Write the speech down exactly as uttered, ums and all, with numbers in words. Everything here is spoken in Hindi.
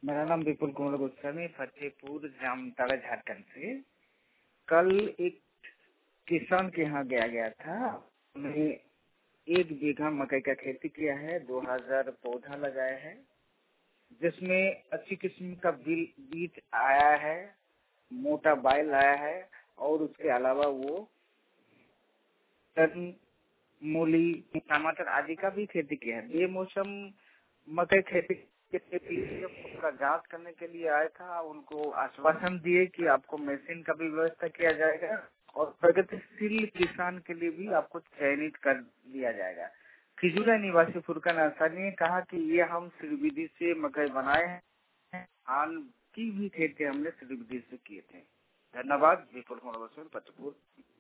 मेरा नाम विपुल कुमार गोस्वामी, फतेहपुर जामताड़ा, झारखंड से। कल एक किसान के यहाँ गया गया था। हमने एक बीघा मकई का खेती किया है, दो हजार पौधा लगाया है, जिसमें अच्छी किस्म का बीज आया है, मोटा बाइल आया है, और उसके अलावा वो तन, मूली, टमाटर आदि का भी खेती किया है। ये मौसम मकई खेती के लिए उसका जांच करने के लिए आया था। उनको आश्वासन दिए कि आपको मशीन का भी व्यवस्था किया जाएगा और प्रगतिशील किसान के लिए भी आपको चयनित कर दिया जाएगा। खिजुरा निवासी फुरकान अंसारी ने कहा कि ये हम श्रीविधि से मकई बनाए हैं, आन की भी खेती हमने श्रीविधि से किए थे। धन्यवाद। विपुल कुमार गोस्वामी, फतेहपुर।